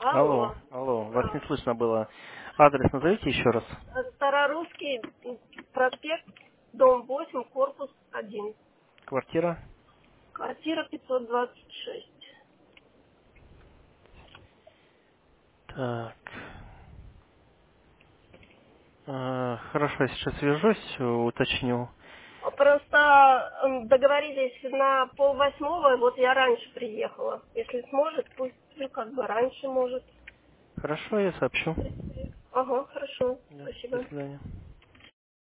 Алло. Алло, вас не А, слышно было. Адрес назовите еще раз. Старорусский проспект, дом 8, корпус 1. Квартира. Квартира 526. Так. Хорошо, я сейчас свяжусь, уточню. Просто договорились на 7:30, вот я раньше приехала. Если сможет, пусть как бы раньше может. Хорошо, я сообщу. Ага, хорошо, Да, до спасибо. свидания.